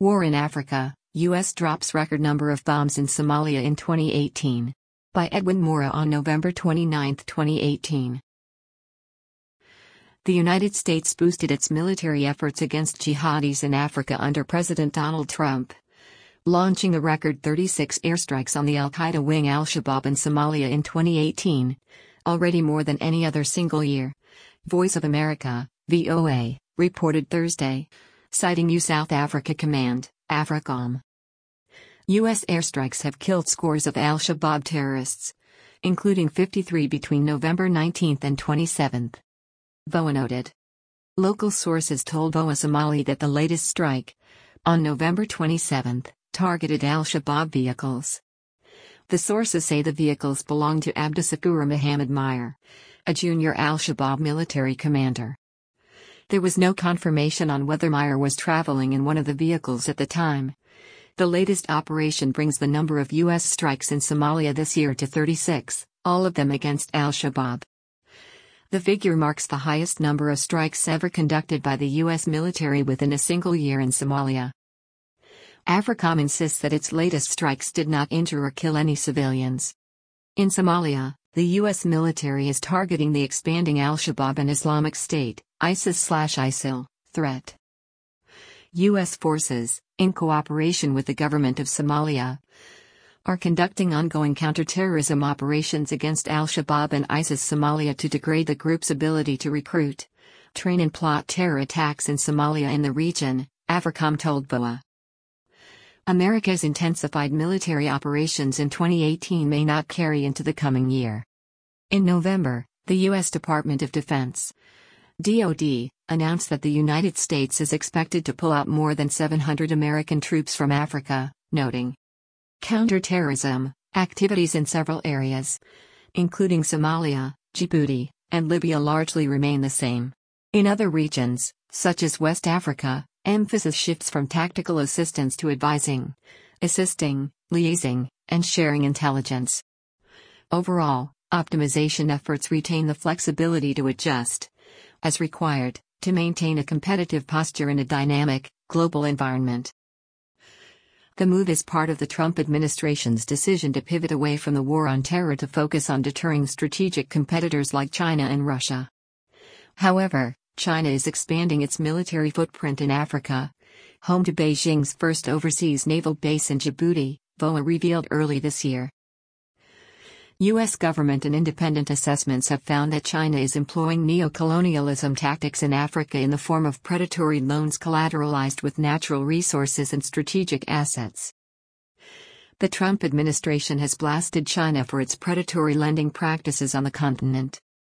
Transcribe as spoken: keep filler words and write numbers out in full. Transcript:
War in Africa, U S drops record number of bombs in Somalia in twenty eighteen. By Edwin Mora on November twenty-ninth, twenty eighteen. The United States boosted its military efforts against jihadis in Africa under President Donald Trump, launching a record thirty-six airstrikes on the al-Qaeda wing al-Shabaab in Somalia in twenty eighteen, already more than any other single year. Voice of America, V O A, reported Thursday, citing U South Africa Command, AFRICOM. U S airstrikes have killed scores of al-Shabaab terrorists, including fifty-three between November nineteenth and twenty-seventh. V O A noted. Local sources told V O A Somali that the latest strike, on November twenty-seventh, targeted al-Shabaab vehicles. The sources say the vehicles belonged to Abdussakur Mohammed Meyer, a junior al-Shabaab military commander. There was no confirmation on whether Meyer was traveling in one of the vehicles at the time. The latest operation brings the number of U S strikes in Somalia this year to thirty-six, all of them against al-Shabaab. The figure marks the highest number of strikes ever conducted by the U S military within a single year in Somalia. AFRICOM insists that its latest strikes did not injure or kill any civilians. In Somalia, the U S military is targeting the expanding al-Shabaab and Islamic State, ISIS/ISIL, threat. U S forces, in cooperation with the government of Somalia, are conducting ongoing counterterrorism operations against al-Shabaab and ISIS Somalia to degrade the group's ability to recruit, train and plot terror attacks in Somalia and the region, AFRICOM told V O A. America's intensified military operations in twenty eighteen may not carry into the coming year. In November, the U S Department of Defense, D O D, announced that the United States is expected to pull out more than seven hundred American troops from Africa, noting counterterrorism activities in several areas, including Somalia, Djibouti, and Libya, largely remain the same. In other regions, such as West Africa, emphasis shifts from tactical assistance to advising, assisting, liaising, and sharing intelligence. Overall, optimization efforts retain the flexibility to adjust, as required, to maintain a competitive posture in a dynamic, global environment. The move is part of the Trump administration's decision to pivot away from the war on terror to focus on deterring strategic competitors like China and Russia. However, China is expanding its military footprint in Africa, home to Beijing's first overseas naval base in Djibouti, V O A revealed early this year. U S government and independent assessments have found that China is employing neo-colonialism tactics in Africa in the form of predatory loans collateralized with natural resources and strategic assets. The Trump administration has blasted China for its predatory lending practices on the continent.